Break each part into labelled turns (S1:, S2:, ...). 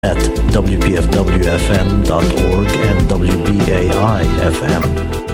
S1: at wpfwfm.org and WBAI-FM.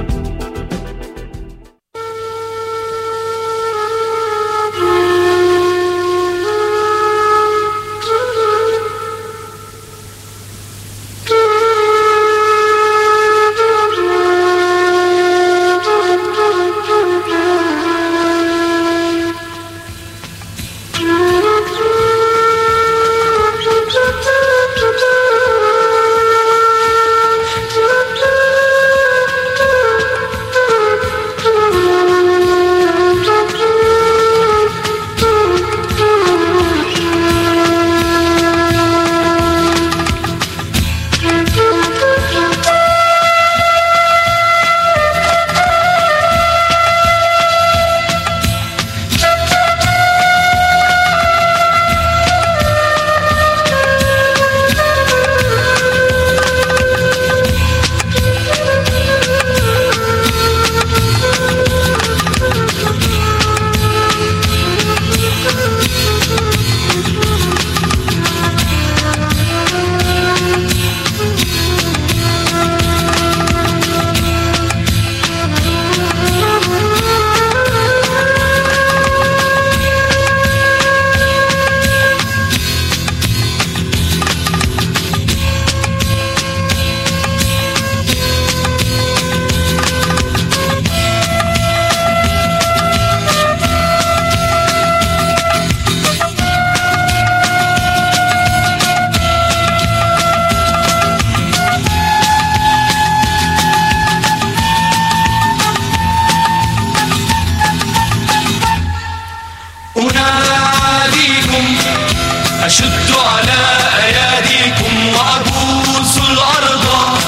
S2: أشد على أياديكم وأبوس الأرض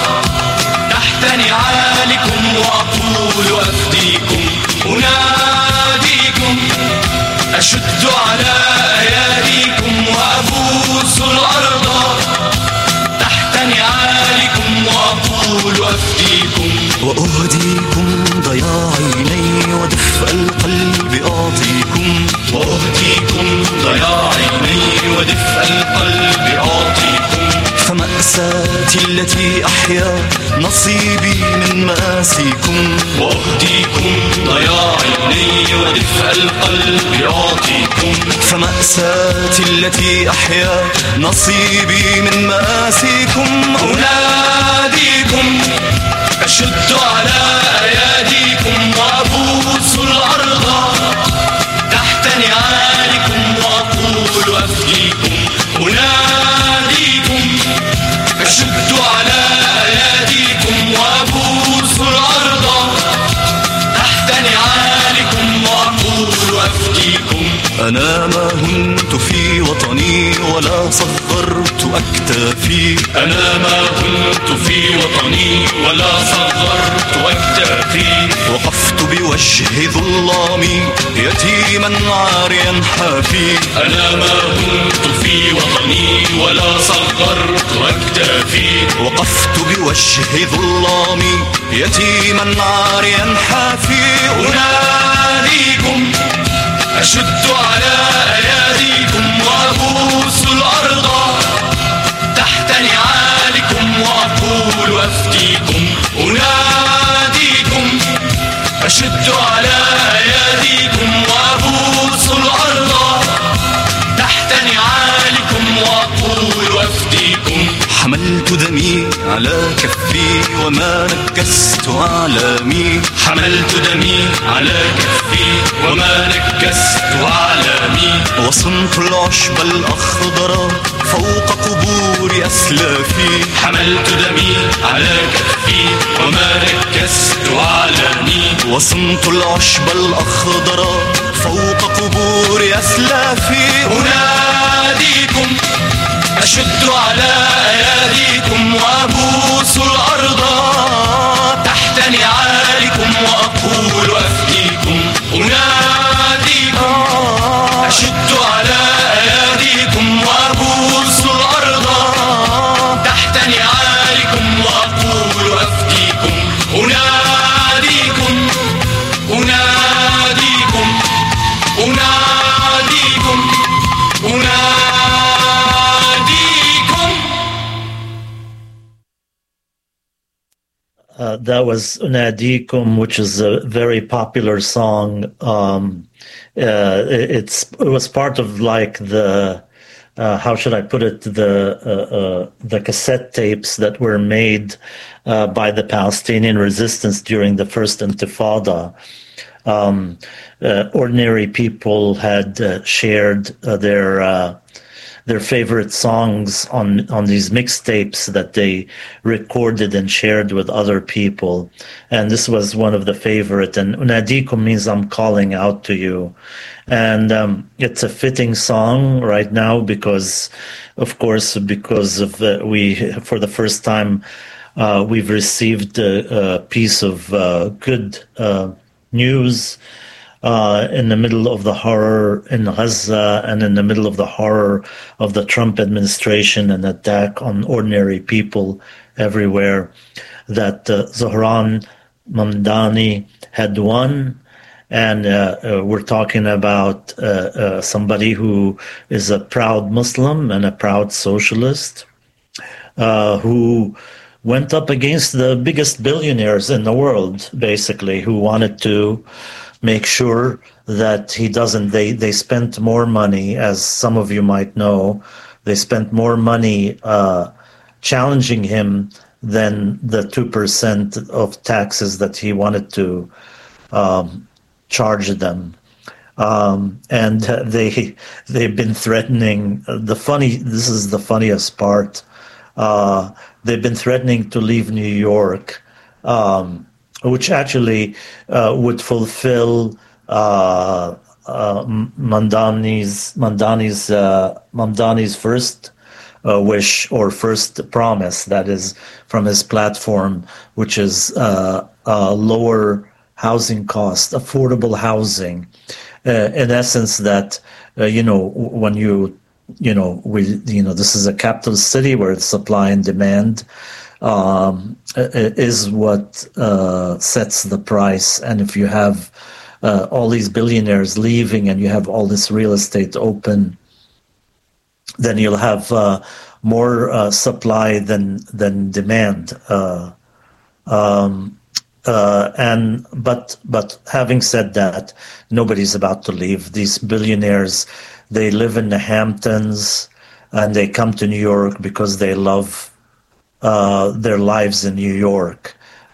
S2: تحت نعالكم وأقول أفديكم. أناديكم أشد على أياديكم وأبوس الأرض تحت نعالكم وأقول أفديكم.
S3: وأهديكم ضياع عيني ودفء القلب أعطيكم.
S2: وأهديكم ضياع عيني ودفء القلب أعطيكم.
S3: فمأساتي التي أحيا نصيبي من مآسيكم.
S2: وأهديكم ضياع عيني ودفء القلب أعطيكم.
S3: فمأساتي التي أحيا نصيبي من مآسيكم.
S2: أناديكم أشد على أياديكم وأبوس الأرض تحت نعالكم وأقول أفديكم. أناديكم أشد على أياديكم وأبوس الأرض تحت نعالكم وأقول أفديكم.
S3: أنا ما هنت في وطني ولا صغرت أكتافي.
S2: أنا ما كنت في وطني ولا صغرت أكتافي.
S3: وقفت بوجه ظلامي يتيما عاريا حافي.
S2: أنا ما كنت في وطني ولا صغرت أكتافي.
S3: وقفت بوجه ظلامي يتيما عاريا حافي.
S2: أناديكم أشد على أياديكم وأبوس الأرض تحت نعالكم وأقول أفديكم. أناديكم أشد على أياديكم وأبوس الأرض تحت نعالكم وأقول أفديكم.
S3: حملت دمي على كفي وما نكست أعلامي.
S2: حملت دمي على كفي وما نكست أعلامي.
S3: وصنت العشب الأخضر فوق قبور أسلافي.
S2: حملت دمي على كفي وما نكست أعلامي.
S3: وصنت العشب الأخضر فوق قبور أسلافي.
S2: أناديكم أشد على أياديكم وأبوس الأرض تحت نعالكم وأقول أفديكم. أناديكم أشد على أياديكم وأبوس الأرض تحت نعالكم وأقول أفديكم. أناديكم أناديكم أناديكم أناديكم.
S1: that was Unadikum, which is a very popular song. It was part of like the how should I put it, the cassette tapes that were made by the Palestinian resistance during the first Intifada. Ordinary people had shared their favorite songs on these mixtapes that they recorded and shared with other people. And this was one of the favorite. And Unadikum means I'm calling out to you. And it's a fitting song right now because, of course, because of we, for the first time, we've received a piece of good news in the middle of the horror in Gaza and in the middle of the horror of the Trump administration and attack on ordinary people everywhere, that Zohran Mamdani had won. And we're talking about somebody who is a proud Muslim and a proud socialist who went up against the biggest billionaires in the world, basically, who wanted to make sure that he doesn't, they spent more money, as some of you might know, they spent more money challenging him than the 2% of taxes that he wanted to charge them. And they've been threatening, this is the funniest part, they've been threatening to leave New York, which actually would fulfill Mamdani's first wish or first promise, that is from his platform, which is lower housing cost, affordable housing. In essence, that when this is a capital city where it's supply and demand is what sets the price. And if you have all these billionaires leaving and you have all this real estate open, then you'll have more supply than demand. But having said that, nobody's about to leave. These billionaires, they live in the Hamptons and they come to New York because they love their lives in New York.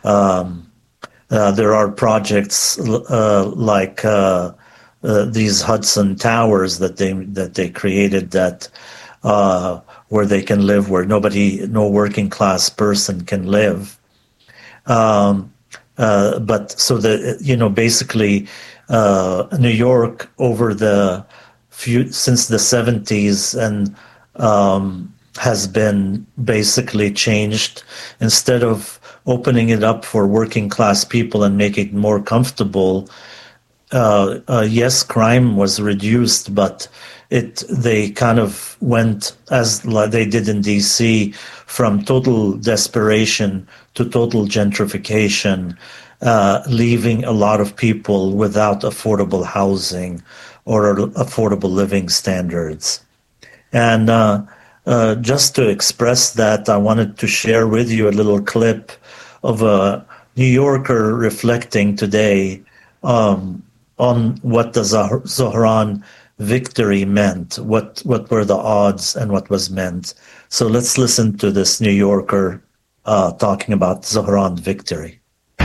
S1: There are projects like these Hudson Towers that they created that where they can live, where no working class person can live. But so basically, New York since the 70s and has been basically changed. Instead of opening it up for working class people and making it more comfortable, yes, crime was reduced, but they kind of went, as they did in DC, from total desperation to total gentrification, leaving a lot of people without affordable housing or affordable living standards. And just to express that, I wanted to share with you a little clip of a New Yorker reflecting today on what the Zohran victory meant, what were the odds and what was meant. So let's listen to this New Yorker talking about Zohran victory.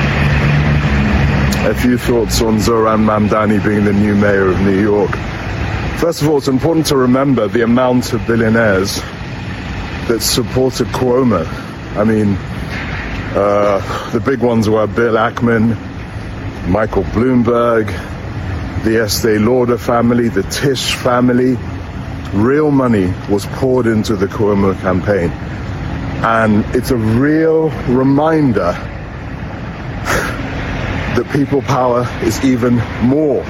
S4: A few thoughts on Zohran Mamdani being the new mayor of New York. First of all, it's important to remember the amount of billionaires that supported Cuomo. I mean, the big ones were Bill Ackman, Michael Bloomberg, the Estee Lauder family, the Tisch family. Real money was poured into the Cuomo campaign. And it's a real reminder that people power is even more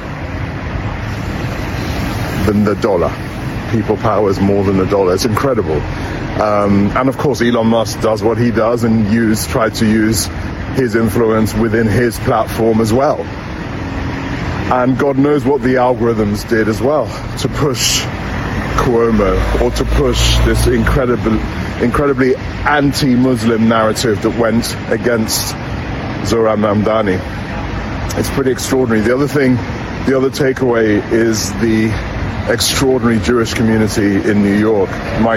S4: than the dollar. People power is more than the dollar. It's incredible. And of course, Elon Musk does what he does and try to use his influence within his platform as well. And God knows what the algorithms did as well to push Cuomo or to push this incredibly anti-Muslim narrative that went against Zohran Mamdani. It's pretty extraordinary. The other takeaway is the extraordinary Jewish community in New York. My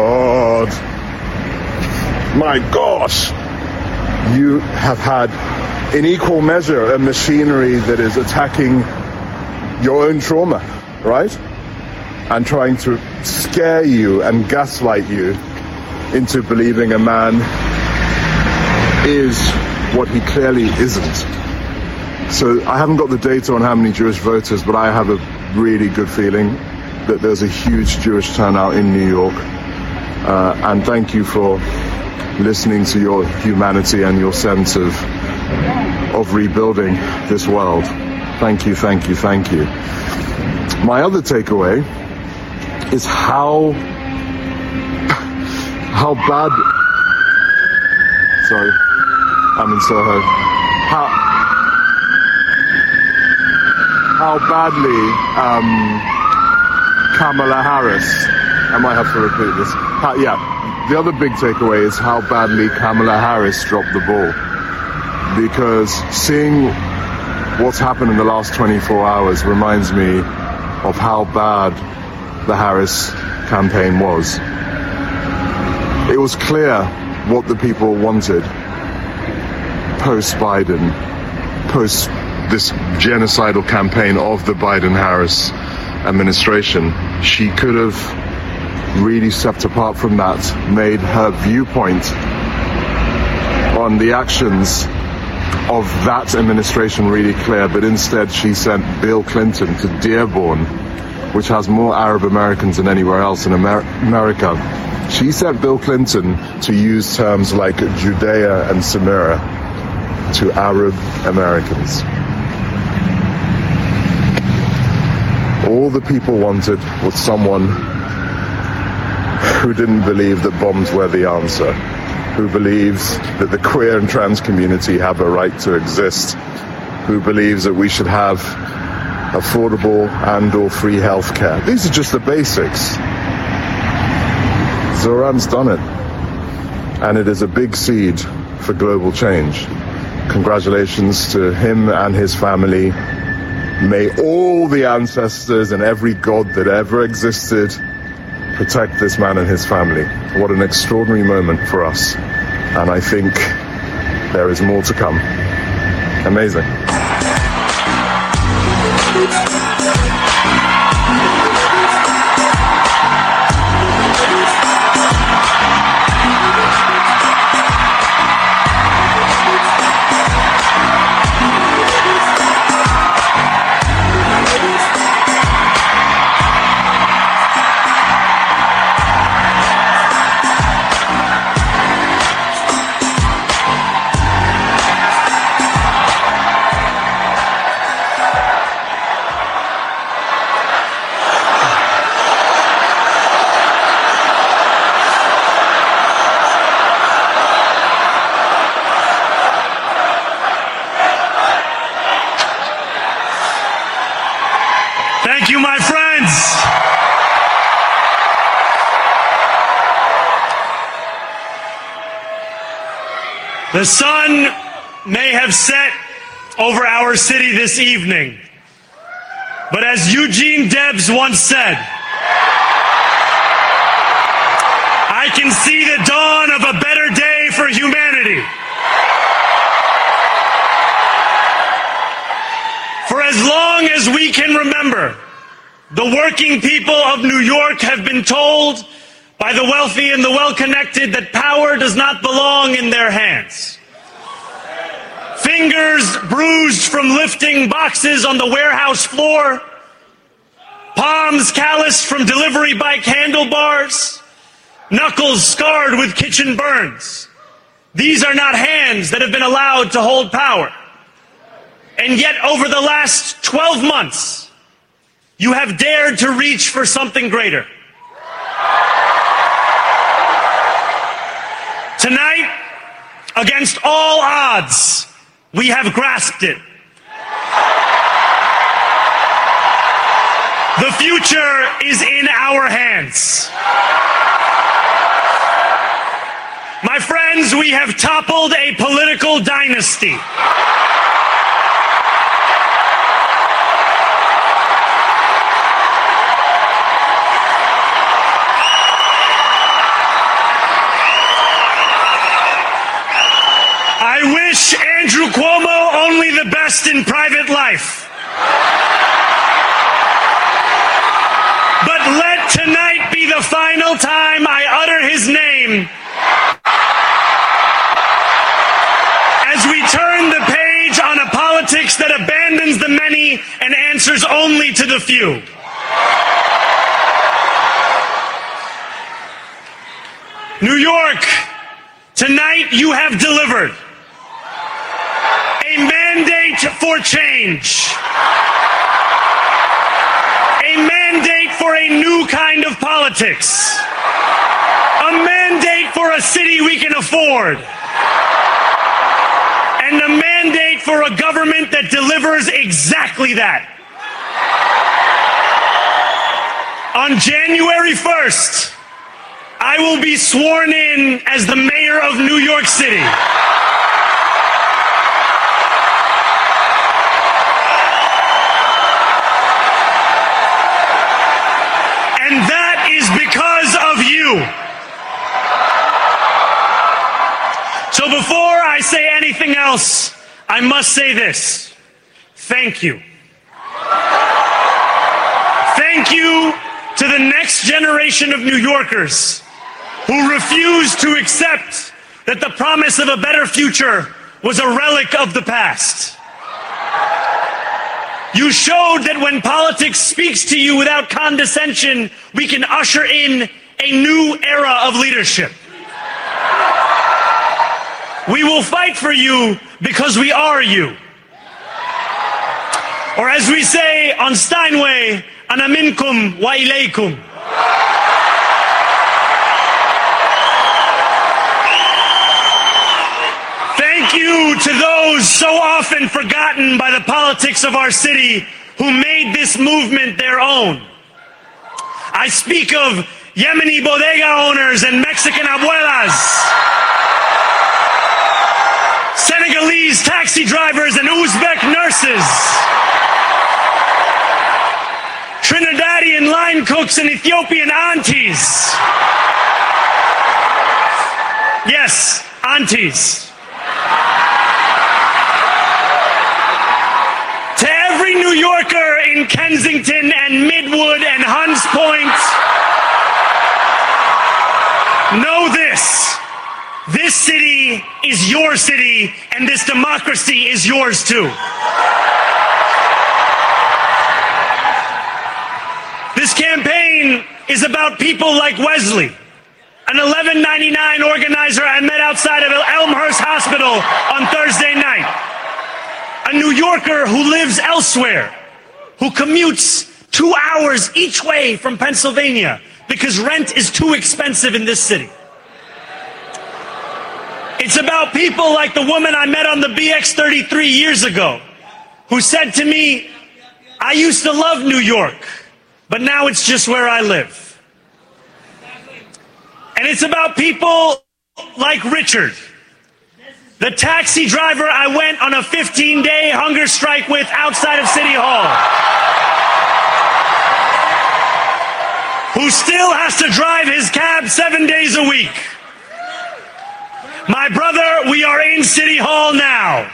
S4: gosh, you have had in equal measure a machinery that is attacking your own trauma, right? And trying to scare you and gaslight you into believing a man is what he clearly isn't. So I haven't got the data on how many Jewish voters, but I have a really good feeling that there's a huge Jewish turnout in New York. And thank you for listening to your humanity and your sense of rebuilding this world. Thank you, thank you, thank you. My other takeaway is how bad. Sorry, I'm in Soho. How badly Kamala Harris. I might have to repeat this. The other big takeaway is how badly Kamala Harris dropped the ball. Because seeing what's happened in the last 24 hours reminds me of how bad the Harris campaign was. It was clear what the people wanted post-Biden, post this genocidal campaign of the Biden-Harris administration. She could have really stepped apart from that, made her viewpoint on the actions of that administration really clear, but instead she sent Bill Clinton to Dearborn, which has more Arab Americans than anywhere else in America. She sent Bill Clinton to use terms like Judea and Samaria to Arab Americans. All the people wanted was someone who didn't believe that bombs were the answer, who believes that the queer and trans community have a right to exist, who believes that we should have affordable and or free health care. These are just the basics. Zohran's done it. And it is a big seed for global change. Congratulations to him and his family. May all the ancestors and every god that ever existed protect this man and his family. What an extraordinary moment for us. And I think there is more to come. Amazing.
S5: Thank you, my friends. The sun may have set over our city this evening, but as Eugene Debs once said, I can see the dawn of a better day for humanity. For as long as we can remember, the working people of New York have been told by the wealthy and the well-connected that power does not belong in their hands. Fingers bruised from lifting boxes on the warehouse floor, palms calloused from delivery bike handlebars, knuckles scarred with kitchen burns. These are not hands that have been allowed to hold power. And yet, over the last 12 months, you have dared to reach for something greater. Tonight, against all odds, we have grasped it. The future is in our hands. My friends, we have toppled a political dynasty. I wish Andrew Cuomo only the best in private life. But let tonight be the final time I utter his name as we turn the page on a politics that abandons the many and answers only to the few. New York, tonight you have delivered a mandate for change. A mandate for a new kind of politics. A mandate for a city we can afford. And a mandate for a government that delivers exactly that. On January 1st, I will be sworn in as the mayor of New York City. And that is because of you. So before I say anything else, I must say this. Thank you. Thank you to the next generation of New Yorkers who refused to accept that the promise of a better future was a relic of the past. You showed that when politics speaks to you without condescension, we can usher in a new era of leadership. We will fight for you because we are you. Or as we say on Steinway, ana minkum wa ilaykum. Thank you to those so often forgotten by the politics of our city who made this movement their own. I speak of Yemeni bodega owners and Mexican abuelas, Senegalese taxi drivers and Uzbek nurses, Trinidadian line cooks and Ethiopian aunties. Yes, aunties. To every New Yorker in Kensington and Midwood and Hunts Point, know this. This city is your city, and this democracy is yours too. This campaign is about people like Wesley, an $11.99 organizer I met outside of Elmhurst Hospital on Thursday night. A New Yorker who lives elsewhere, who commutes 2 hours each way from Pennsylvania because rent is too expensive in this city. It's about people like the woman I met on the BX33 years ago, who said to me, I used to love New York, but now it's just where I live. And it's about people like Richard, the taxi driver I went on a 15-day hunger strike with outside of City Hall, who still has to drive his cab 7 days a week. My brother, we are in City Hall now.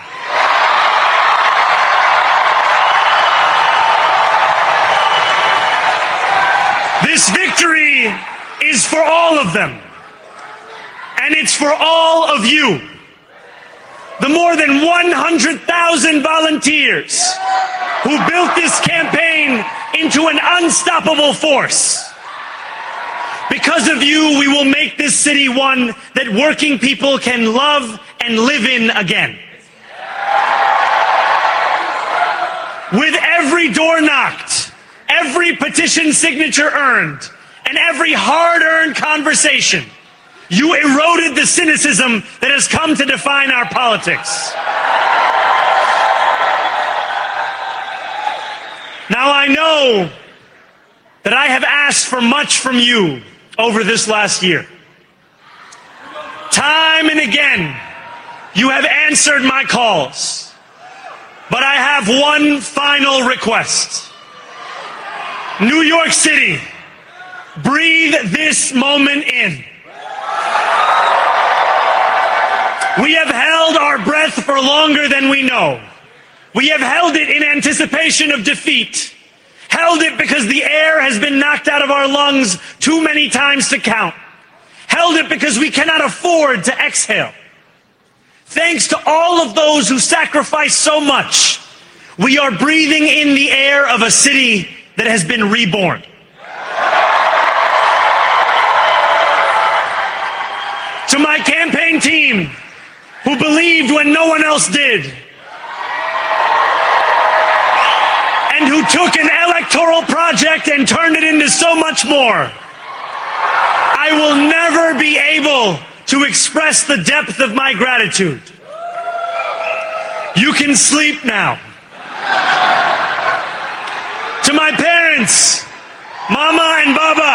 S5: This victory is for all of them. And it's for all of you. The more than 100,000 volunteers who built this campaign into an unstoppable force. Because of you, we will make this city one that working people can love and live in again. With every door knocked, every petition signature earned, and every hard-earned conversation, you eroded the cynicism that has come to define our politics. Now I know that I have asked for much from you over this last year. Time and again, you have answered my calls. But I have one final request. New York City, breathe this moment in. We have held our breath for longer than we know. We have held it in anticipation of defeat. Held it because the air has been knocked out of our lungs too many times to count. Held it because we cannot afford to exhale. Thanks to all of those who sacrificed so much, we are breathing in the air of a city that has been reborn. To my campaign team, who believed when no one else did, and who took an electoral project and turned it into so much more, I will never be able to express the depth of my gratitude. You can sleep now. To my parents, Mama and Baba,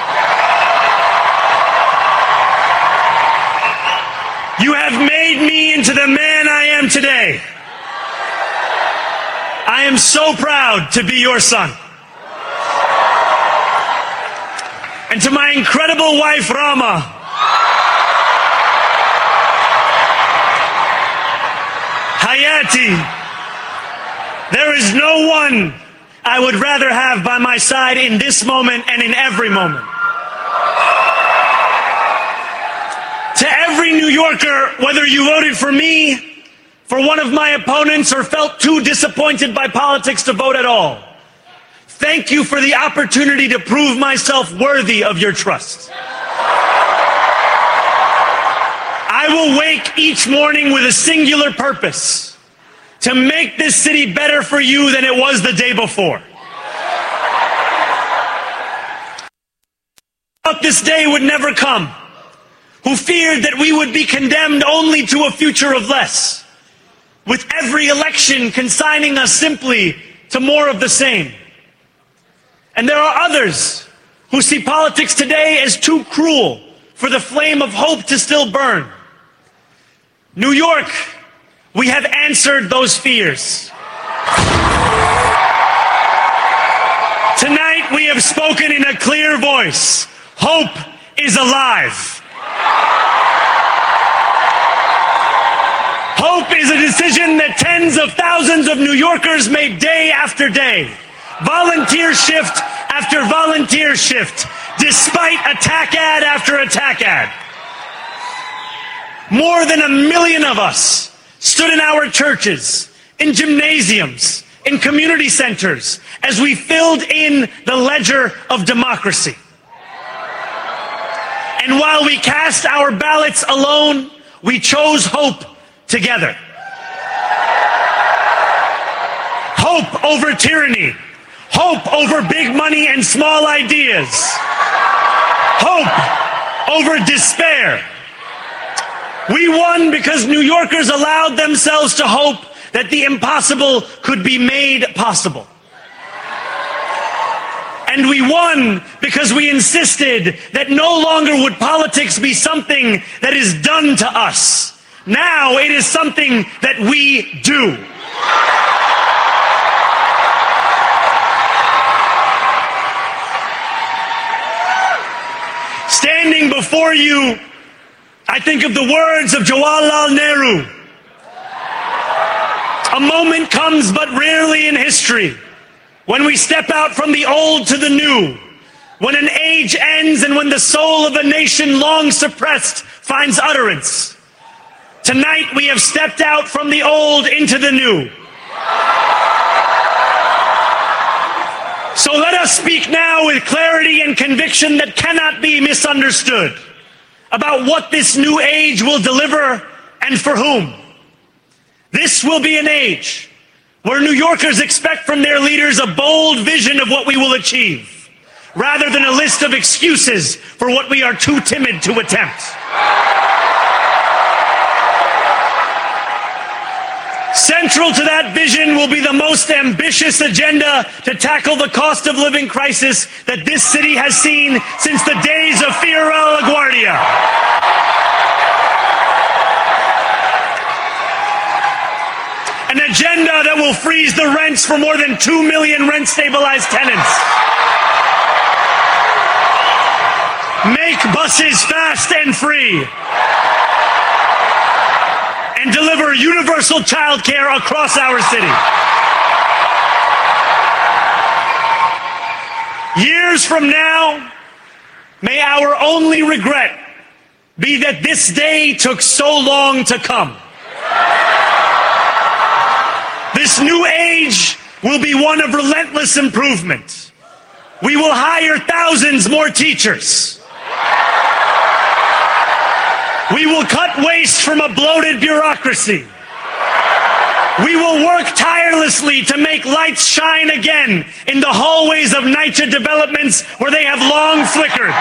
S5: you have made me into the man I am today. I am so proud to be your son. And to my incredible wife, Rama, Hayati, there is no one I would rather have by my side in this moment and in every moment. To every New Yorker, whether you voted for me, for one of my opponents, or felt too disappointed by politics to vote at all, thank you for the opportunity to prove myself worthy of your trust. I will wake each morning with a singular purpose: to make this city better for you than it was the day before. Thought this day would never come, who feared that we would be condemned only to a future of less, with every election consigning us simply to more of the same. And there are others who see politics today as too cruel for the flame of hope to still burn. New York, we have answered those fears. Tonight we have spoken in a clear voice. Hope is alive. Hope is a decision that tens of thousands of New Yorkers made day after day, volunteer shift after volunteer shift, despite attack ad after attack ad. More than 1 million of us stood in our churches, in gymnasiums, in community centers, as we filled in the ledger of democracy. And while we cast our ballots alone, we chose hope together. Hope over tyranny. Hope over big money and small ideas. Hope over despair. We won because New Yorkers allowed themselves to hope that the impossible could be made possible. And we won because we insisted that no longer would politics be something that is done to us. Now it is something that we do. Standing before you, I think of the words of Jawaharlal Nehru. A moment comes but rarely in history when we step out from the old to the new, when an age ends and when the soul of a nation long suppressed finds utterance. Tonight we have stepped out from the old into the new. So let us speak now with clarity and conviction that cannot be misunderstood about what this new age will deliver and for whom. This will be an age where New Yorkers expect from their leaders a bold vision of what we will achieve, rather than a list of excuses for what we are too timid to attempt. Central to that vision will be the most ambitious agenda to tackle the cost of living crisis that this city has seen since the days of Fiorella LaGuardia. An agenda that will freeze the rents for more than 2 million rent-stabilized tenants. Make buses fast and free. And deliver universal child care across our city. Years from now, may our only regret be that this day took so long to come. This new age will be one of relentless improvement. We will hire thousands more teachers. We will cut waste from a bloated bureaucracy. We will work tirelessly to make lights shine again in the hallways of NYCHA developments where they have long flickered.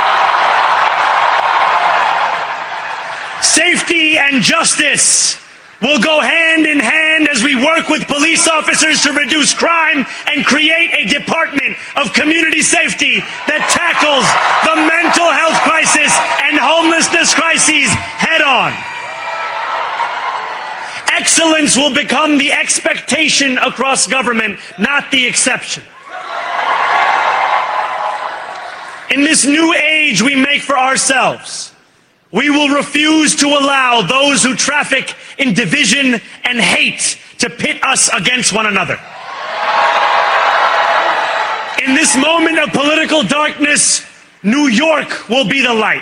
S5: Safety and justice will go hand in hand as we work with police officers to reduce crime and create a department of community safety that tackles the mental health crisis and homelessness crises head on. Excellence will become the expectation across government, not the exception. In this new age we make for ourselves, we will refuse to allow those who traffic in division and hate to pit us against one another. In this moment of political darkness, New York will be the light.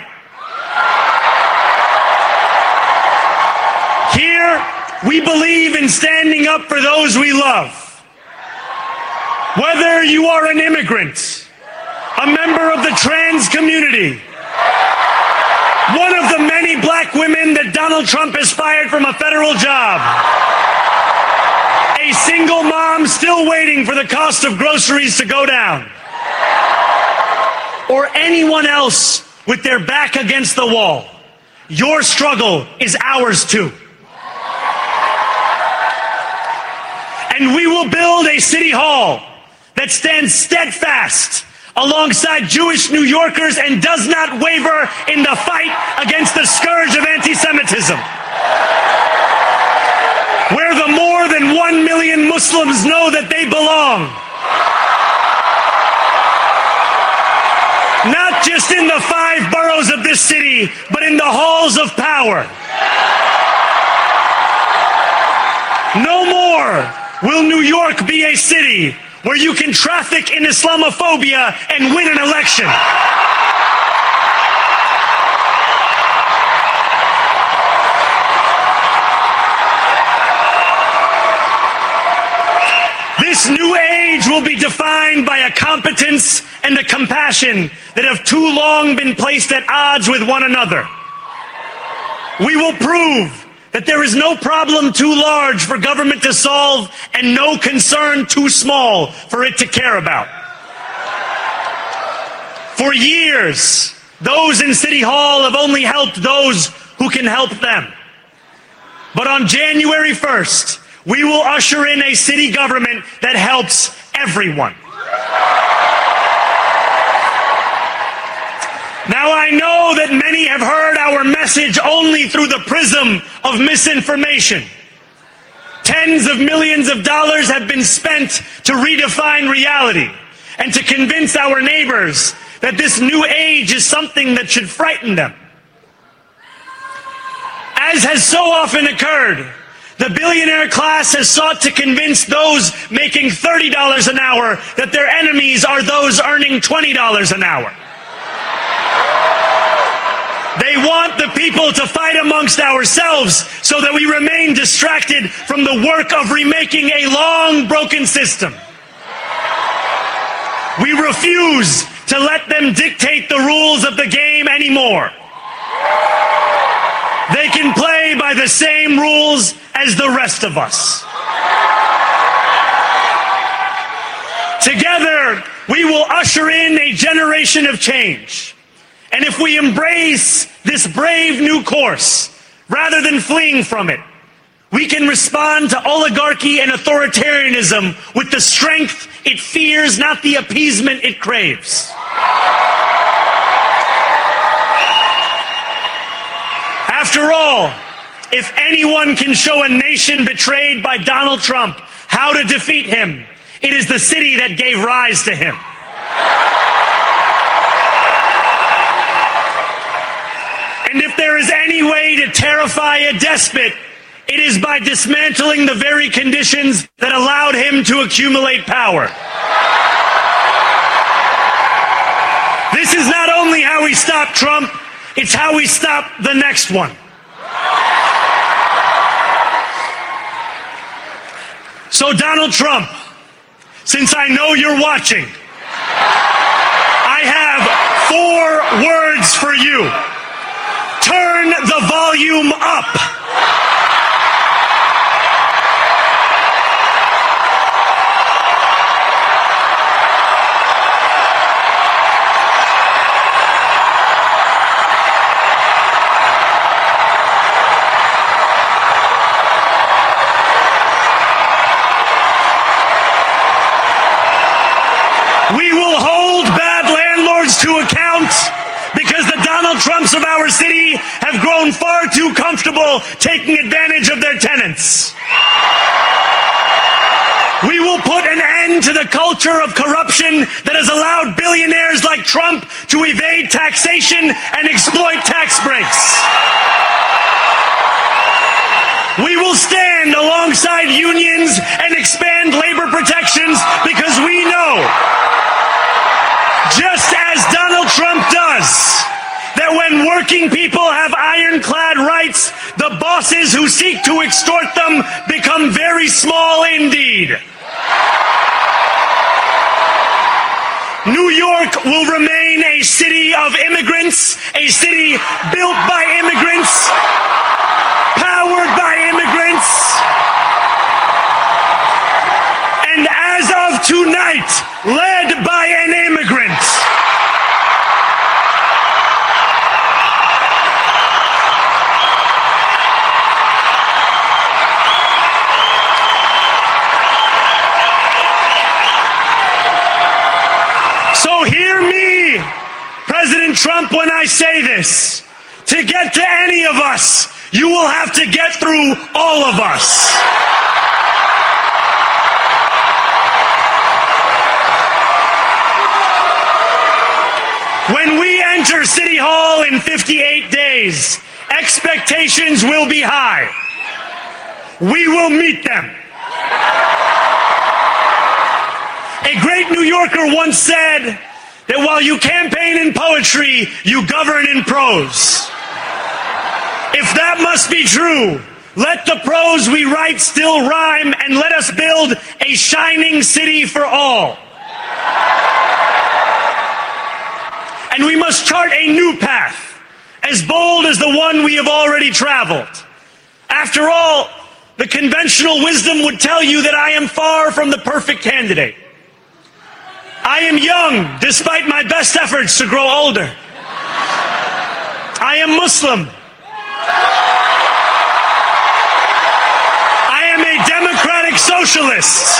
S5: Here, we believe in standing up for those we love. Whether you are an immigrant, a member of the trans community, one of the many black women that Donald Trump has fired from a federal job, a single mom still waiting for the cost of groceries to go down, or anyone else with their back against the wall, your struggle is ours too. And we will build a city hall that stands steadfast alongside Jewish New Yorkers and does not waver in the fight against the scourge of anti-Semitism. Where the more than 1 million Muslims know that they belong. Not just in the 5 boroughs of this city, but in the halls of power. No more will New York be a city where you can traffic in Islamophobia and win an election. This new age will be defined by a competence and a compassion that have too long been placed at odds with one another. We will prove that there is no problem too large for government to solve and no concern too small for it to care about. For years, those in City Hall have only helped those who can help them. But on January 1st, we will usher in a city government that helps everyone. Now I know that many have heard our message only through the prism of misinformation. Tens of millions of dollars have been spent to redefine reality and to convince our neighbors that this new age is something that should frighten them. As has so often occurred, the billionaire class has sought to convince those making $30 an hour that their enemies are those earning $20 an hour. They want the people to fight amongst ourselves so that we remain distracted from the work of remaking a long broken system. We refuse to let them dictate the rules of the game anymore. They can play by the same rules as the rest of us. Together, we will usher in a generation of change. And if we embrace this brave new course, rather than fleeing from it, We can respond to oligarchy and authoritarianism with the strength it fears, not the appeasement it craves. After all, if anyone can show a nation betrayed by Donald Trump how to defeat him, it is the city that gave rise to him. And if there is any way to terrify a despot, it is by dismantling the very conditions that allowed him to accumulate power. This is not only how we stop Trump, it's how we stop the next one. So Donald Trump, since I know you're watching, I have 4 words for you. Turn the volume up. We will hold bad landlords to account because the Donald Trumps of our city have grown far too comfortable taking advantage of their tenants. We will put an end to the culture of corruption that has allowed billionaires like Trump to evade taxation and exploit tax breaks. We will stand alongside unions and expand labor protections because we know, just as Donald Trump does, that when working people have ironclad rights, the bosses who seek to extort them become very small indeed. New York will remain a city of immigrants, a city built by immigrants, powered by immigrants, and as of tonight, led by an immigrant. So hear me, President Trump, when I say this. To get to any of us, you will have to get through all of us. When we enter City Hall in 58 days, expectations will be high. We will meet them. A great New Yorker once said that while you campaign in poetry, you govern in prose. If that must be true, let the prose we write still rhyme, and let us build a shining city for all. And we must chart a new path, as bold as the one we have already traveled. After all, the conventional wisdom would tell you that I am far from the perfect candidate. I am young, despite my best efforts to grow older. I am Muslim. I am a democratic socialist.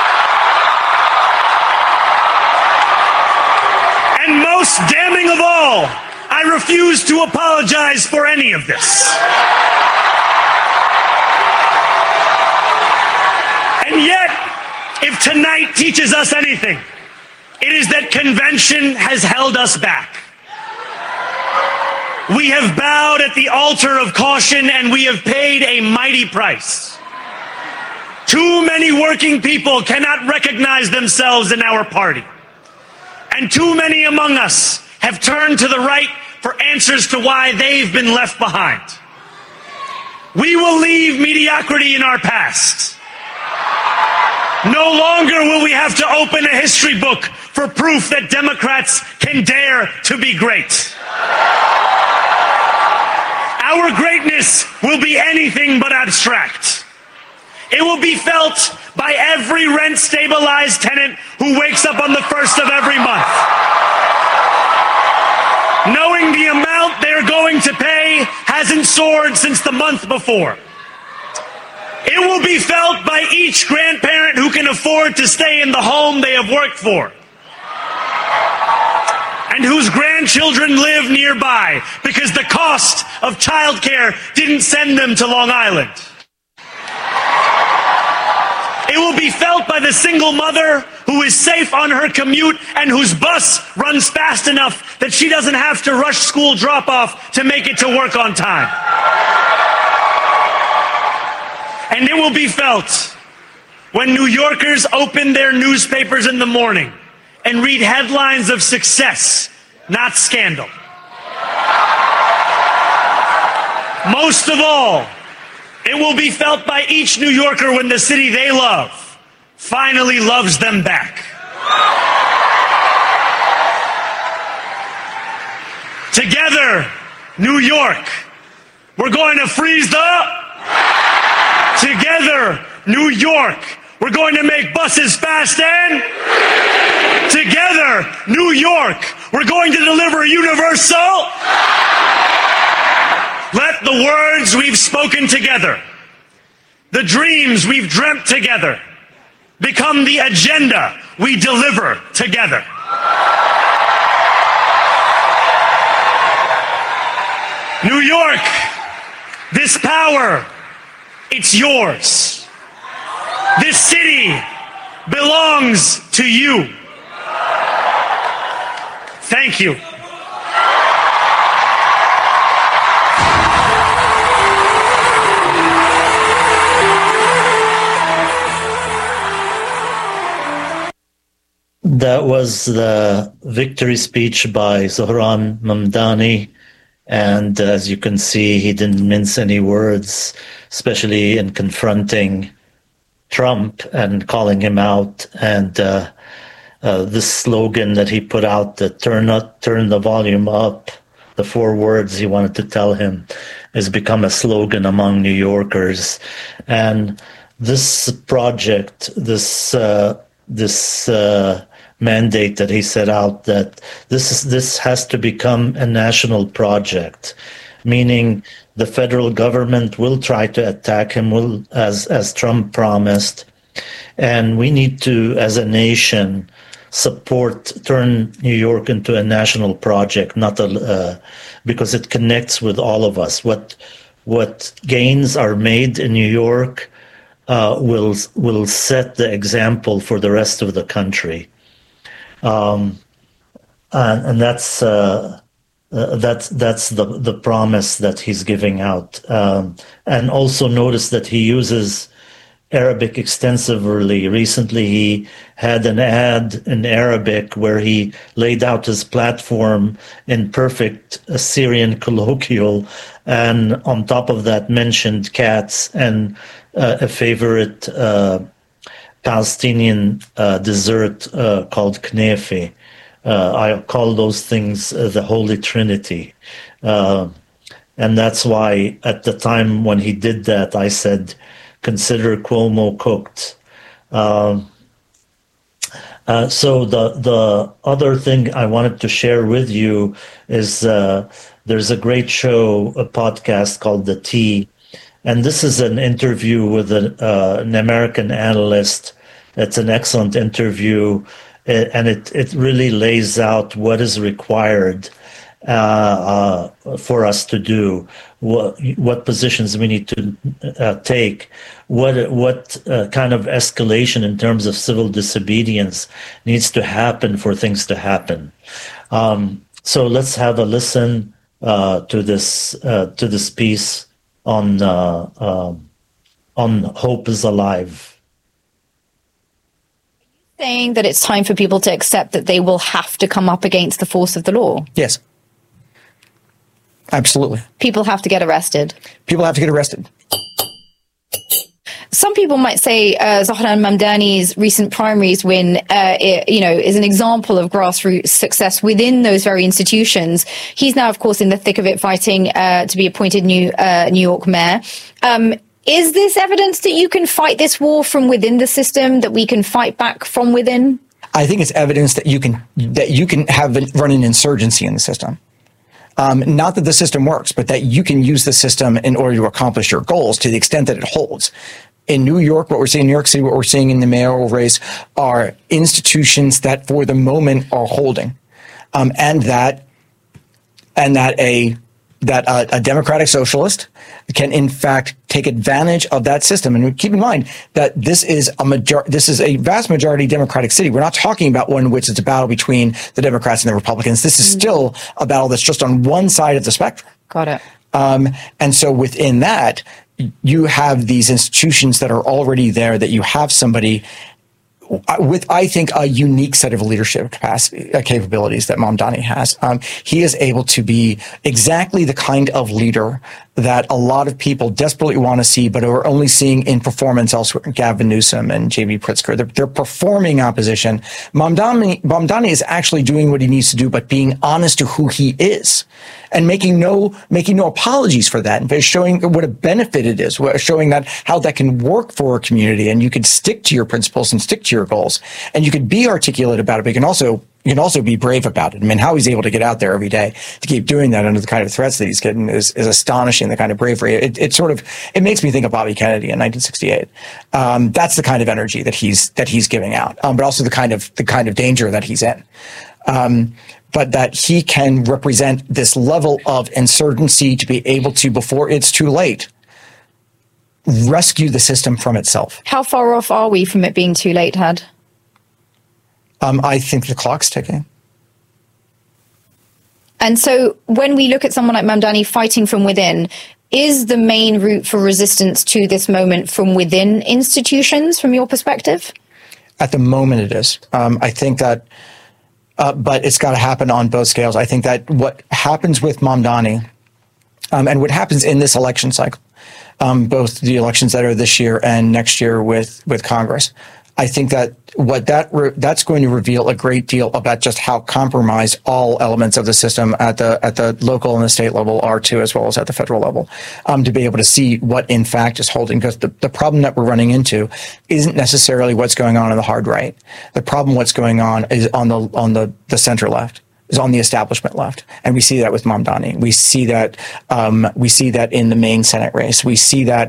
S5: And most damning of all, I refuse to apologize for any of this. And yet, if tonight teaches us anything, it is that convention has held us back. We have bowed at the altar of caution, and we have paid a mighty price. Too many working people cannot recognize themselves in our party. And too many among us have turned to the right for answers to why they've been left behind. We will leave mediocrity in our past. No longer will we have to open a history book for proof that Democrats can dare to be great. Our greatness will be anything but abstract. It will be felt by every rent-stabilized tenant who wakes up on the first of every month, knowing the amount they're going to pay hasn't soared since the month before. It will be felt by each grandparent who can afford to stay in the home they have worked for, and whose grandchildren live nearby, because the cost of childcare didn't send them to Long Island. It will be felt by the single mother who is safe on her commute and whose bus runs fast enough that she doesn't have to rush school drop-off to make it to work on time. And it will be felt when New Yorkers open their newspapers in the morning and read headlines of success, not scandal. Most of all, it will be felt by each New Yorker when the city they love finally loves them back. Together, New York, we're going to freeze the... Together, New York, we're going to make buses fast and... Together, New York, we're going to deliver universal... Let the words we've spoken together, the dreams we've dreamt together, become the agenda we deliver together. New York, this power, it's yours. This city belongs to you. Thank you.
S1: That was the victory speech by Zohran Mamdani. And as you can see, he didn't mince any words, especially in confronting Trump and calling him out. And this slogan that he put out, the turn the volume up, the 4 words he wanted to tell him, has become a slogan among New Yorkers. And this project, this mandate that he set out, that this has to become a national project, meaning the federal government will try to attack him, as Trump promised, and we need to, as a nation, turn New York into a national project, because it connects with all of us. What gains are made in New York will set the example for the rest of the country. And that's the promise that he's giving out. And also notice that he uses Arabic extensively. Recently, he had an ad in Arabic where he laid out his platform in perfect Syrian colloquial, and on top of that mentioned cats and a favorite Palestinian dessert called knefe. I call those things the Holy Trinity. And that's why at the time when he did that, I said, consider Cuomo cooked. So the other thing I wanted to share with you is there's a great show, a podcast called The Tea. And this is an interview with an American analyst. It's an excellent interview, and it really lays out what is required for us to do, what positions we need to take, what kind of escalation in terms of civil disobedience needs to happen for things to happen. So let's have a listen to this piece on Hope is Alive.
S6: Saying that it's time for people to accept that they will have to come up against the force of the law.
S7: Yes. Absolutely. People
S6: have to get arrested.
S7: People have to get arrested.
S6: Some people might say Zohran Mamdani's recent primaries win, is an example of grassroots success within those very institutions. He's now, of course, in the thick of it, fighting to be appointed New York mayor. Is this evidence that you can fight this war from within the system, that we can fight back from within?
S7: I think it's evidence that you can run an insurgency in the system. Not that the system works, but that you can use the system in order to accomplish your goals to the extent that it holds. In New York, what we're seeing in New York City, what we're seeing in the mayoral race are institutions that for the moment are holding, and that a democratic socialist can in fact take advantage of that system. And keep in mind that this is a vast majority Democratic city. We're not talking about one in which it's a battle between the Democrats and the Republicans. This is still a battle that's just on one side of the spectrum.
S6: Got it.
S7: And so within that, you have these institutions that are already there, that you have somebody with, I think, a unique set of leadership capabilities that Mamdani has. He is able to be exactly the kind of leader that a lot of people desperately want to see, but are only seeing in performance elsewhere. Gavin Newsom and J.B. Pritzker, they're performing opposition. Mamdani is actually doing what he needs to do, but being honest to who he is and making no apologies for that, and showing what a benefit it is, showing that how that can work for a community, and you can stick to your principles and stick to your goals, and you can be articulate about it, but you can also be brave about it. I mean, how he's able to get out there every day to keep doing that under the kind of threats that he's getting is astonishing, the kind of bravery. It makes me think of Bobby Kennedy in 1968. That's the kind of energy that he's giving out, but also the kind of danger that he's in. But that he can represent this level of insurgency to be able to, before it's too late, rescue the system from itself.
S6: How far off are we from it being too late, Had?
S7: I think the clock's ticking.
S6: And so when we look at someone like Mamdani fighting from within, is the main route for resistance to this moment from within institutions, from your perspective?
S7: At the moment it is. I think that, but it's got to happen on both scales. I think that what happens with Mamdani, and what happens in this election cycle, both the elections that are this year and next year with Congress, I think that that's going to reveal a great deal about just how compromised all elements of the system at the local and the state level are too, as well as at the federal level, to be able to see what in fact is holding. Because the problem that we're running into isn't necessarily what's going on the hard right. The problem what's going on is on the center left, is on the establishment left. And we see that with Mamdani. We see that in the main Senate race. We see that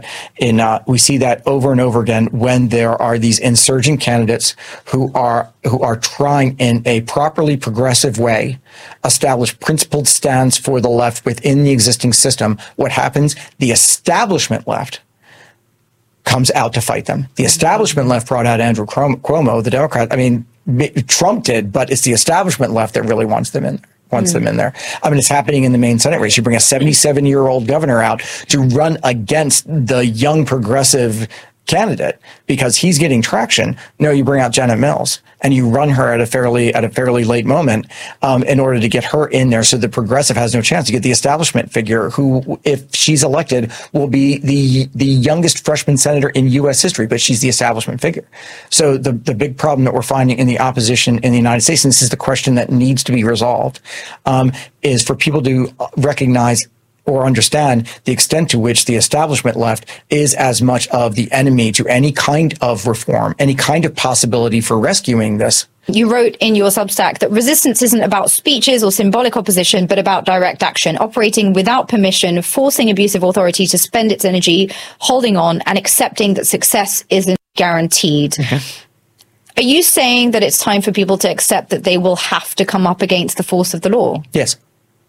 S7: over and over again when there are these insurgent candidates who are trying in a properly progressive way establish principled stands for the left within the existing system. What happens? The establishment left comes out to fight them. The establishment left brought out Andrew Cuomo, the Democrat. I mean, Trump did, but it's the establishment left that really wants them in there. I mean, it's happening in the main Senate race. You bring a 77-year-old governor out to run against the young progressive candidate because he's getting traction. No, you bring out Janet Mills and you run her at a fairly late moment in order to get her in there, so the progressive has no chance. You get the establishment figure who, if she's elected, will be the youngest freshman senator in U.S. history, but she's the establishment figure. So the big problem that we're finding in the opposition in the United States, and this is the question that needs to be resolved, is for people to recognize or understand the extent to which the establishment left is as much of the enemy to any kind of reform, any kind of possibility for rescuing this.
S6: You wrote in your Substack that resistance isn't about speeches or symbolic opposition, but about direct action, operating without permission, forcing abusive authority to spend its energy, holding on, and accepting that success isn't guaranteed. Mm-hmm. Are you saying that it's time for people to accept that they will have to come up against the force of the law?
S7: Yes.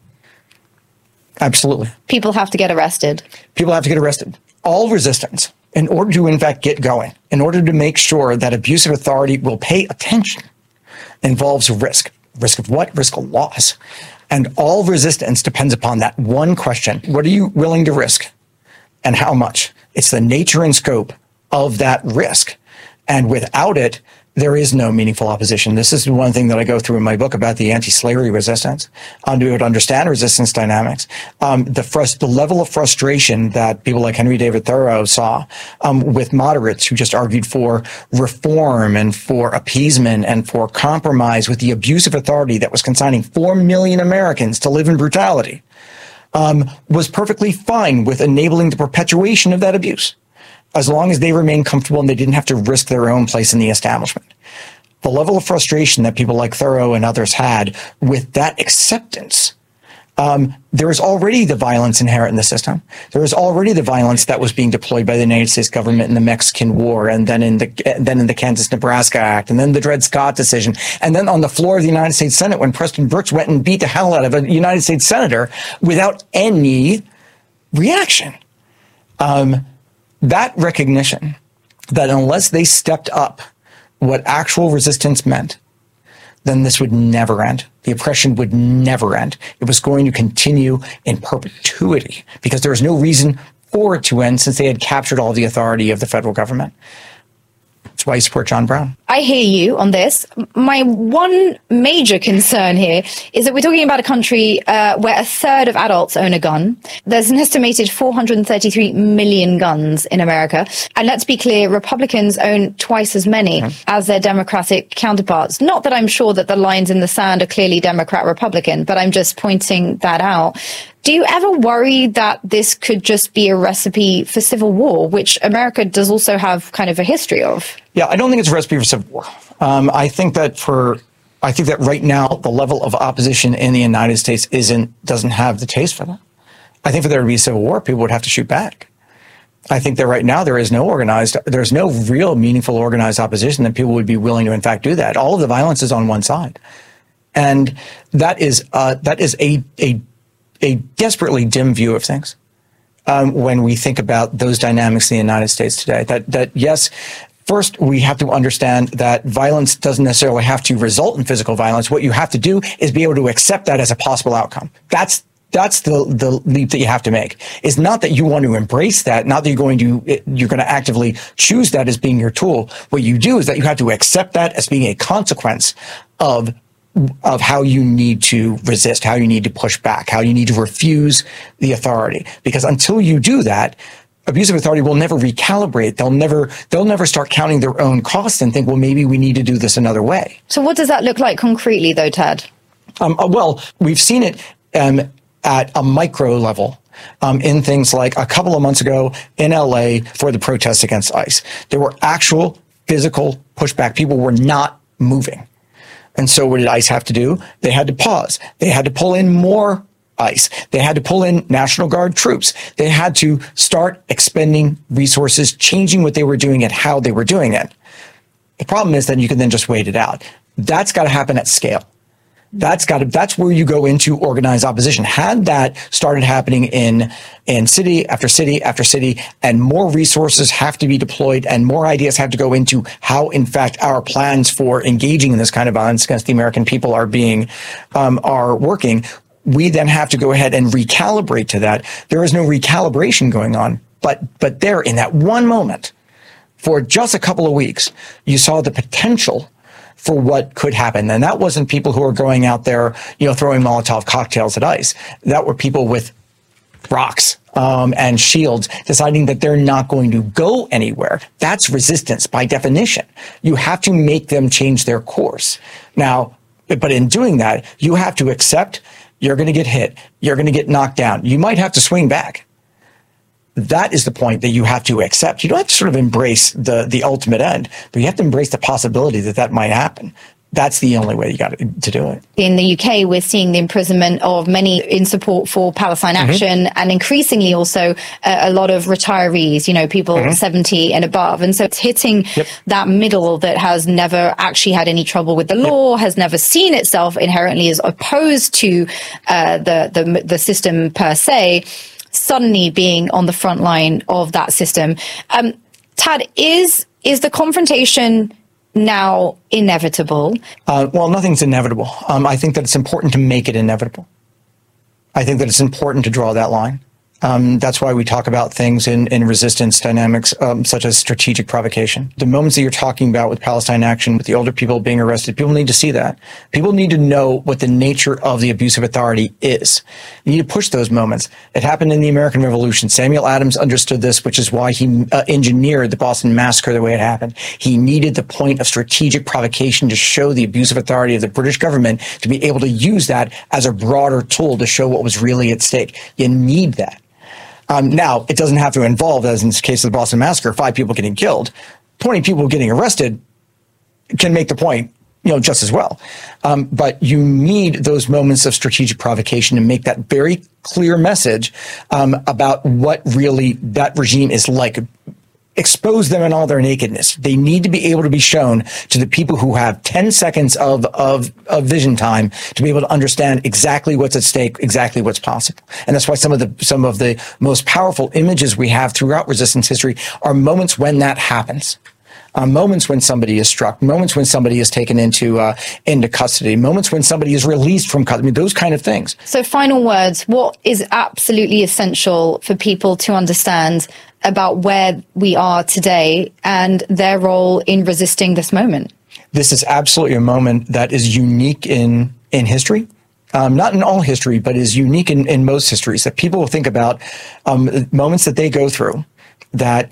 S7: Absolutely.
S6: People have to get arrested.
S7: People have to get arrested. All resistance, in order to, in fact, get going, in order to make sure that abusive authority will pay attention, involves a risk. Risk of what? Risk of loss. And all resistance depends upon that one question. What are you willing to risk? And how much? It's the nature and scope of that risk. And without it, there is no meaningful opposition. This is one thing that I go through in my book about the anti-slavery resistance, to be able to understand resistance dynamics. The level of frustration that people like Henry David Thoreau saw with moderates who just argued for reform and for appeasement and for compromise with the abusive authority that was consigning 4 million Americans to live in brutality, was perfectly fine with enabling the perpetuation of that abuse, as long as they remained comfortable and they didn't have to risk their own place in the establishment. The level of frustration that people like Thoreau and others had with that acceptance There is already the violence inherent in the system. There is already the violence that was being deployed by the United States government in the Mexican War, and then in the Kansas-Nebraska Act, and then the Dred Scott decision, and then on the floor of the United States Senate when Preston Brooks went and beat the hell out of a United States senator without any reaction. That recognition that unless they stepped up what actual resistance meant, then this would never end. The oppression would never end. It was going to continue in perpetuity because there was no reason for it to end since they had captured all the authority of the federal government. That's why I support John Brown.
S6: I hear you on this. My one major concern here is that we're talking about a country where a third of adults own a gun. There's an estimated 433 million guns in America. And let's be clear, Republicans own twice as many as their Democratic counterparts. Not that I'm sure that the lines in the sand are clearly Democrat-Republican, but I'm just pointing that out. Do you ever worry that this could just be a recipe for civil war, which America does also have kind of a history of?
S7: Yeah, I don't think it's a recipe for civil war. I think that right now the level of opposition in the United States doesn't have the taste for that. I think for there to be a civil war, people would have to shoot back. I think that right now there's no real meaningful organized opposition that people would be willing to in fact do that. All of the violence is on one side, and that is a desperately dim view of things when we think about those dynamics in the United States today. That yes, first we have to understand that violence doesn't necessarily have to result in physical violence. What you have to do is be able to accept that as a possible outcome. That's the leap that you have to make. It's not that you want to embrace that, not that you're going to actively choose that as being your tool. What you do is that you have to accept that as being a consequence of how you need to resist, how you need to push back, how you need to refuse the authority. Because until you do that, abuse of authority will never recalibrate. They'll never start counting their own costs and think, well, maybe we need to do this another way.
S6: So what does that look like concretely, though, Tad?
S7: Well, we've seen it at a micro level. In things like a couple of months ago in LA for the protests against ICE. There were actual physical pushback. People were not moving. And so what did ICE have to do? They had to pause. They had to pull in more ICE. They had to pull in National Guard troops. They had to start expending resources, changing what they were doing and how they were doing it. The problem is that you can then just wait it out. That's got to happen at scale. That's where you go into organized opposition. Had that started happening in city after city after city, and more resources have to be deployed and more ideas have to go into how, in fact, our plans for engaging in this kind of violence against the American people are working, we then have to go ahead and recalibrate to that. There is no recalibration going on, but there in that one moment, for just a couple of weeks, you saw the potential for what could happen. And that wasn't people who were going out there, throwing Molotov cocktails at ICE. That were people with rocks and shields deciding that they're not going to go anywhere. That's resistance by definition. You have to make them change their course. Now, but in doing that, you have to accept you're going to get hit. You're going to get knocked down. You might have to swing back. That is the point that you have to accept. You don't have to sort of embrace the ultimate end, but you have to embrace the possibility that might happen. That's the only way you got to do it. In
S6: the UK, we're seeing the imprisonment of many in support for Palestine Action, and increasingly also a lot of retirees, people 70 and above. And so it's hitting that middle that has never actually had any trouble with the law, has never seen itself inherently as opposed to the system per se, suddenly being on the front line of that system. Tad, is the confrontation now inevitable?
S7: Well, nothing's inevitable. I think that it's important to make it inevitable. I think that it's important to draw that line. That's why we talk about things in resistance dynamics, such as strategic provocation. The moments that you're talking about with Palestine Action, with the older people being arrested, people need to see that. People need to know what the nature of the abuse of authority is. You need to push those moments. It happened in the American Revolution. Samuel Adams understood this, which is why he engineered the Boston Massacre the way it happened. He needed the point of strategic provocation to show the abuse of authority of the British government, to be able to use that as a broader tool to show what was really at stake. You need that. Now, it doesn't have to involve, as in the case of the Boston Massacre, 5 people getting killed. 20 people getting arrested can make the point just as well. But you need those moments of strategic provocation to make that very clear message about what really that regime is like. Expose them in all their nakedness. They need to be able to be shown to the people who have 10 seconds of vision time to be able to understand exactly what's at stake, exactly what's possible. And that's why some of the most powerful images we have throughout resistance history are moments when that happens. Moments when somebody is struck, moments when somebody is taken into custody, moments when somebody is released from custody, those kind of things.
S6: So final words, what is absolutely essential for people to understand about where we are today and their role in resisting this moment?
S7: This is absolutely a moment that is unique in history. Not in all history, but is unique in most histories, that people will think about moments that they go through that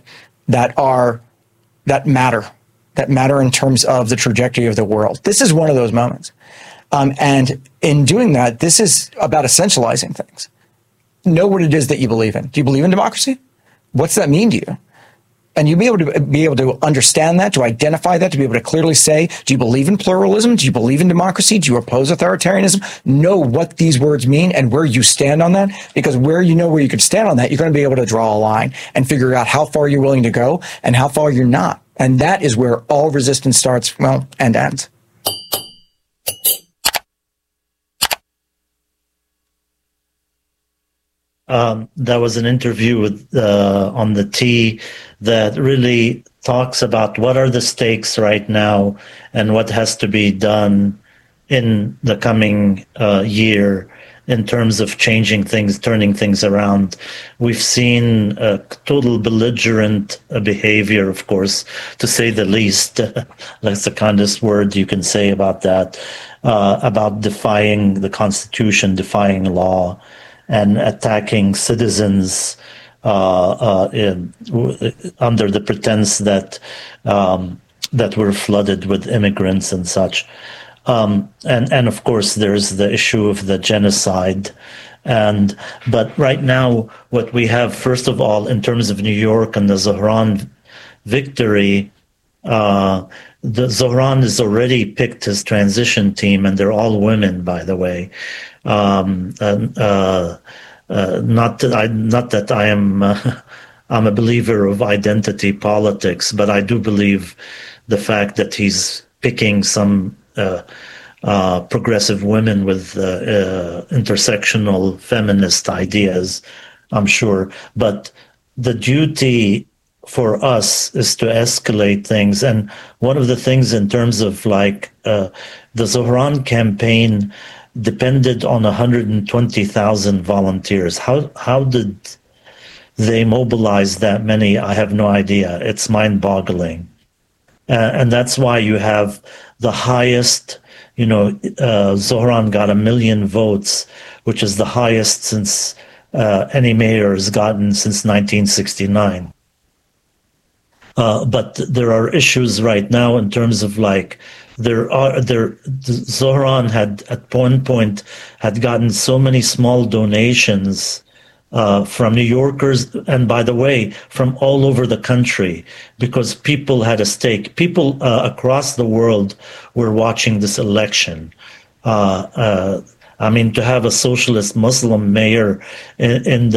S7: matter in terms of the trajectory of the world. This is one of those moments. And in doing that, this is about essentializing things. Know what it is that you believe in. Do you believe in democracy? What's that mean to you? And you'll be able to understand that, to identify that, to be able to clearly say, do you believe in pluralism? Do you believe in democracy? Do you oppose authoritarianism? Know what these words mean and where you stand on that, because where you could stand on that, you're going to be able to draw a line and figure out how far you're willing to go and how far you're not. And that is where all resistance starts, and ends.
S1: That was an interview with on the T that really talks about what are the stakes right now and what has to be done in the coming year in terms of changing things, turning things around. We've seen total belligerent behavior, of course, to say the least. That's the kindest word you can say about that, about defying the Constitution, defying law, and attacking citizens under the pretense that we're flooded with immigrants and such. And of course, there's the issue of the genocide. But right now, what we have, first of all, in terms of New York and the Zohran victory, the Zohran has already picked his transition team, and they're all women, by the way. Not that I am I'm a believer of identity politics, but I do believe the fact that he's picking some progressive women with intersectional feminist ideas, I'm sure. But the duty for us is to escalate things. And one of the things in terms of the Zohran campaign depended on 120,000 volunteers. How did they mobilize that many? I have no idea. It's mind-boggling. And that's why you have the highest, Zohran got 1 million votes, which is the highest since any mayor has gotten since 1969. But there are issues right now in terms of Zohran had at one point had gotten so many small donations from New Yorkers, and by the way, from all over the country, because people had a stake. People across the world were watching this election. To have a socialist Muslim mayor in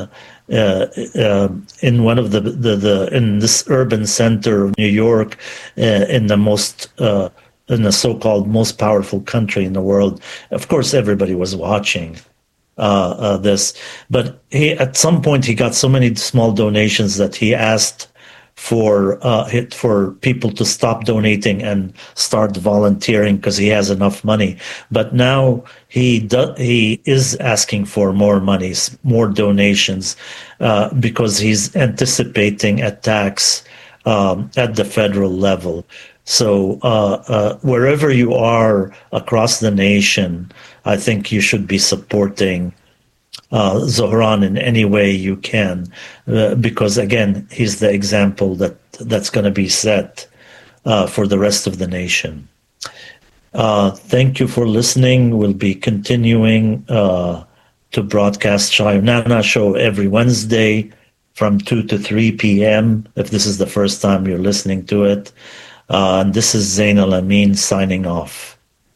S1: one of in this urban center of New York, in the so-called most powerful country in the world, of course everybody was watching this. But at some point he got so many small donations that he asked for people to stop donating and start volunteering because he has enough money. But now he is asking for more money, more donations, because he's anticipating attacks at the federal level. So wherever you are across the nation, I think you should be supporting Zohran in any way you can, because again, he's the example that's going to be set for the rest of the nation. Thank you for listening. We'll be continuing to broadcast Shai Nana show every Wednesday from 2 to 3 p.m. if this is the first time you're listening to it. And this is Zain Al-Amin signing off.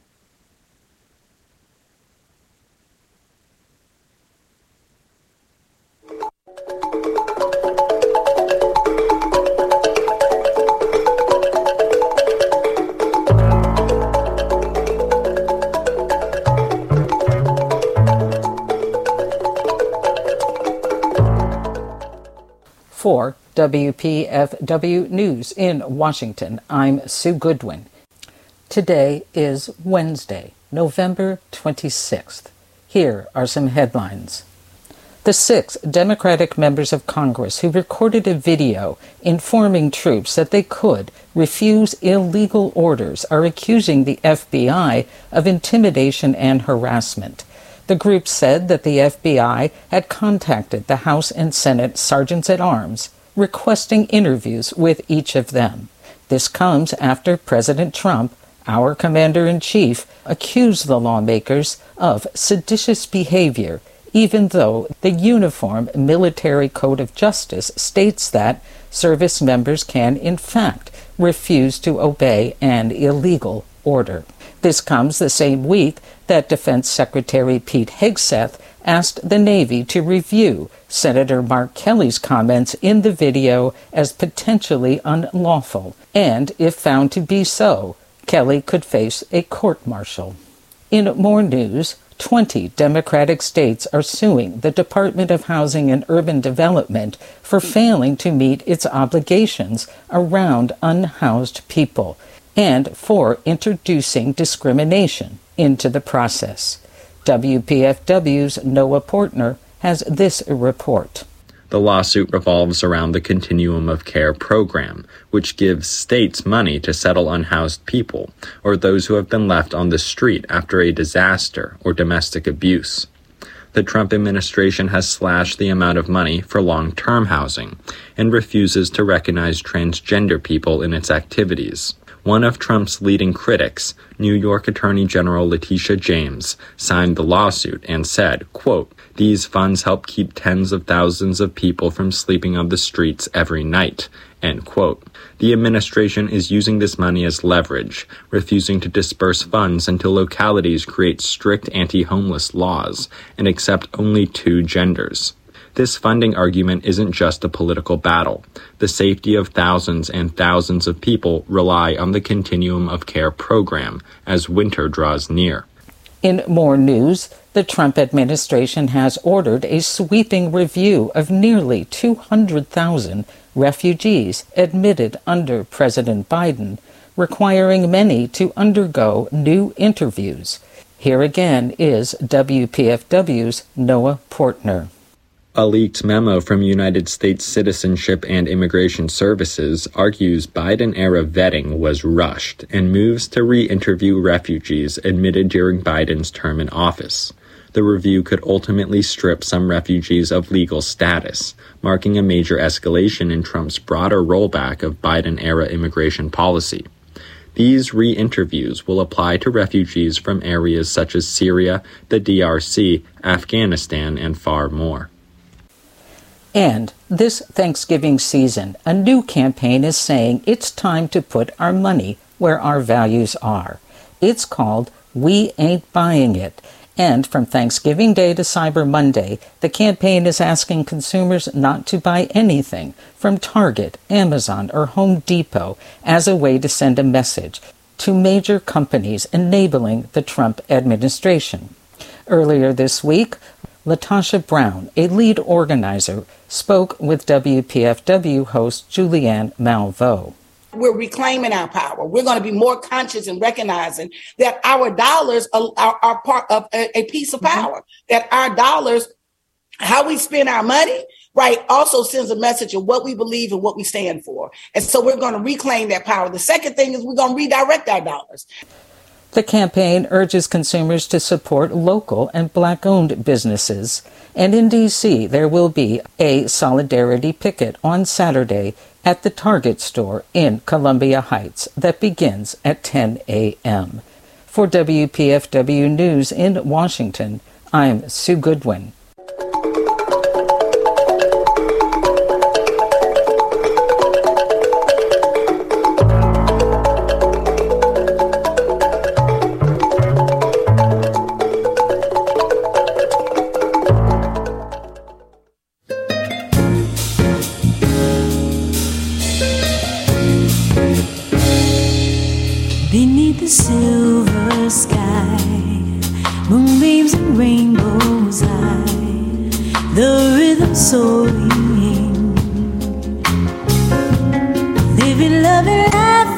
S8: For WPFW News in Washington, I'm Sue Goodwin. Today is Wednesday, November 26th. Here are some headlines. The 6 Democratic members of Congress who recorded a video informing troops that they could refuse illegal orders are accusing the FBI of intimidation and harassment. The group said that the FBI had contacted the House and Senate sergeants-at-arms, requesting interviews with each of them. This comes after President Trump, our commander-in-chief, accused the lawmakers of seditious behavior, even though the Uniform Military Code of Justice states that service members can, in fact, refuse to obey an illegal order. This comes the same week that Defense Secretary Pete Hegseth asked the Navy to review Senator Mark Kelly's comments in the video as potentially unlawful, and if found to be so, Kelly could face a court-martial. In more news, 20 Democratic states are suing the Department of Housing and Urban Development for failing to meet its obligations around unhoused people, and for introducing discrimination into the process. WPFW's Noah Portner has this report.
S9: The lawsuit revolves around the Continuum of Care program, which gives states money to settle unhoused people or those who have been left on the street after a disaster or domestic abuse. The Trump administration has slashed the amount of money for long-term housing and refuses to recognize transgender people in its activities. One of Trump's leading critics, New York Attorney General Letitia James, signed the lawsuit and said, quote, "These funds help keep tens of thousands of people from sleeping on the streets every night," end quote. The administration is using this money as leverage, refusing to disperse funds until localities create strict anti-homeless laws and accept only 2 genders. This funding argument isn't just a political battle. The safety of thousands and thousands of people rely on the Continuum of Care program as winter draws near.
S8: In more news, the Trump administration has ordered a sweeping review of nearly 200,000 refugees admitted under President Biden, requiring many to undergo new interviews. Here again is WPFW's Noah Portner.
S9: A leaked memo from United States Citizenship and Immigration Services argues Biden-era vetting was rushed and moves to re-interview refugees admitted during Biden's term in office. The review could ultimately strip some refugees of legal status, marking a major escalation in Trump's broader rollback of Biden-era immigration policy. These re-interviews will apply to refugees from areas such as Syria, the DRC, Afghanistan, and far more.
S8: And this Thanksgiving season, a new campaign is saying it's time to put our money where our values are. It's called We Ain't Buying It. And from Thanksgiving Day to Cyber Monday, the campaign is asking consumers not to buy anything from Target, Amazon, or Home Depot as a way to send a message to major companies enabling the Trump administration. Earlier this week, Latasha Brown, a lead organizer, spoke with WPFW host Julianne Malveaux.
S10: We're reclaiming our power. We're going to be more conscious and recognizing that our dollars are part of a piece of power, that our dollars, how we spend our money, right, also sends a message of what we believe and what we stand for. And so we're going to reclaim that power. The second thing is we're going to redirect our dollars.
S8: The campaign urges consumers to support local and Black-owned businesses. And in D.C., there will be a solidarity picket on Saturday at the Target store in Columbia Heights that begins at 10 a.m. For WPFW News in Washington, I'm Sue Goodwin.
S11: silver sky, moonbeams and rainbows high, the rhythm soaring, living, loving life.